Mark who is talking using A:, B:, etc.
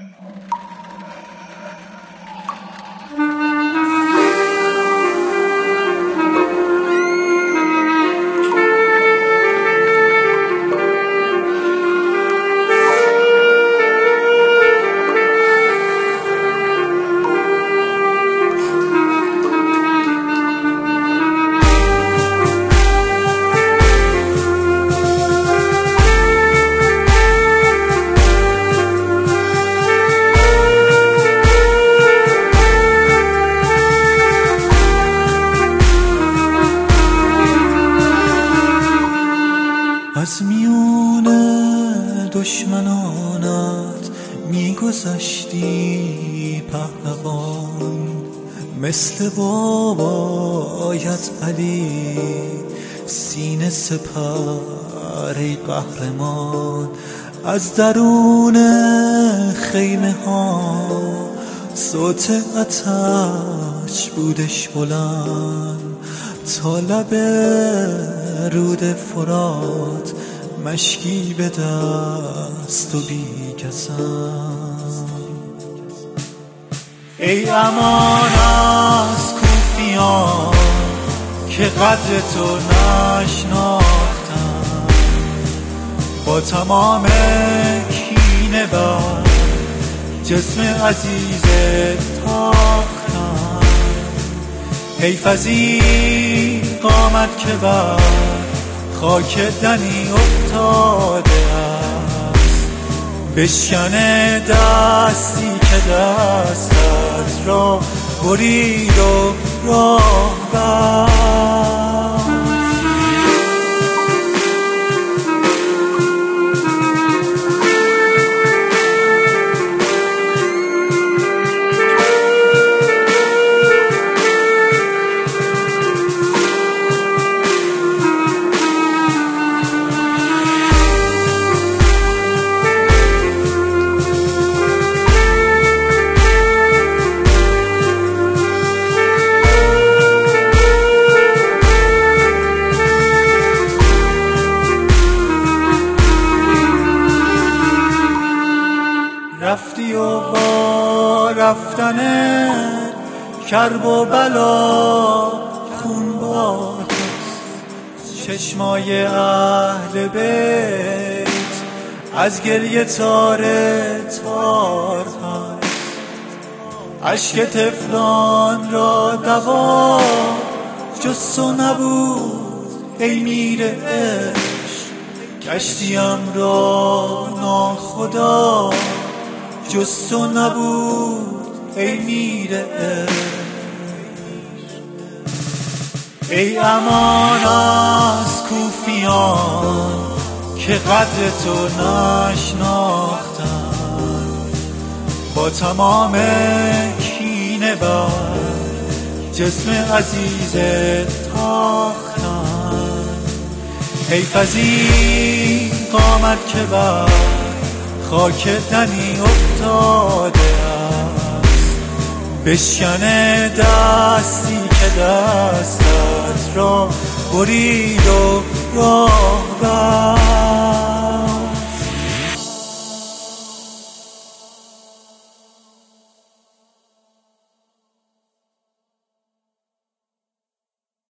A: از میون دشمنانت میگذشتی پهلوان، مثل بابایت علی سینه سپر ای قهرمان. از درون خیمه ها صوت آتش بودش بلند، تا لب رود فرات مشکی به دست و بی کسان. ای امان از کوفیان که قدر تو نشناختن، با تمام کینه بر جسم عزیزت تاختن. حیف از این قامت که بر خاک دنی افتاده است، بشکنه دستی که دستت را برید و راه بست. رفتی و با رفتنت کرب و بلا خون باد، چشمای اهل بیت از گریه تاره تار هست. اشک طفلان را دوا جز تو نبود ای میر عشق، کشتیم را ناخدا جز تو نبود ای میر عشق. ای امان از کوفیان که قدر تو نشناختن، با تمام کینه بر جسم عزیزت تاختن. حیف از این قامت که بر خاک دنی افتاده است، بشکنه دستی که دستت را برید و راه بست.